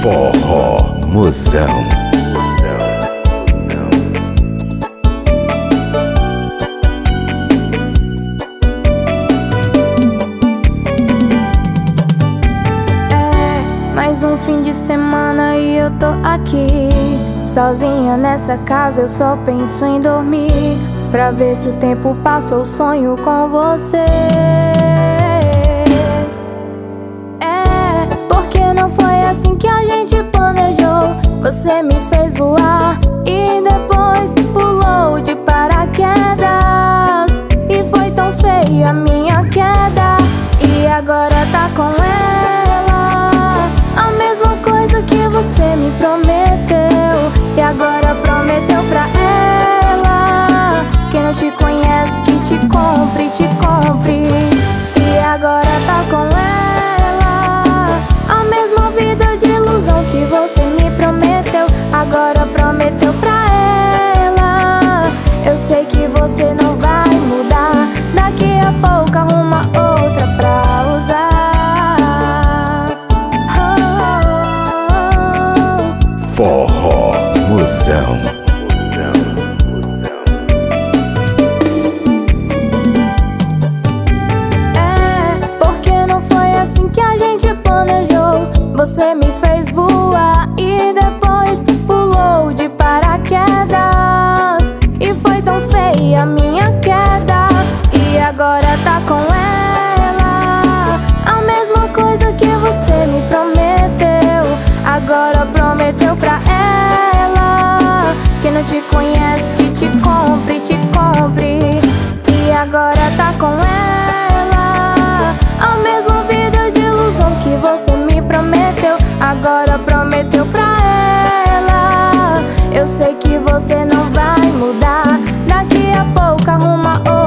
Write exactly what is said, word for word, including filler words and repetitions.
Forró Mozão. É, mais um fim de semana e eu tô aqui sozinha nessa casa, eu só penso em dormir, pra ver se o tempo passa ou sonho com você. É, porque não foi assim que a gente planejou. Você me fez voar e depois pulou de paraquedas, e foi tão feia a minha queda. E agora tá com ela, a mesma coisa que você me prometeu. E agora prometeu pra ela, quem não te conhece que te compre, te compre. E agora tá com ela, a mesma vida de ilusão que você me prometeu. Agora prometeu pra ela, eu sei que você não vai mudar. Daqui a pouco arruma outra pra usar. Oh, oh, oh. Forró Mozão. É, porque não foi assim que a gente planejou. Você me fez voar e depois pulou de paraquedas, e foi tão feia a minha queda. E agora tá com ela, a mesma coisa que você me prometeu. Agora prometeu pra ela, quem não te conhece que te compre, te compre. E agora tá com ela, a mesma vida de ilusão que você me prometeu. Agora prometeu pra ela, eu sei que você não vai mudar. Daqui a pouco arruma outra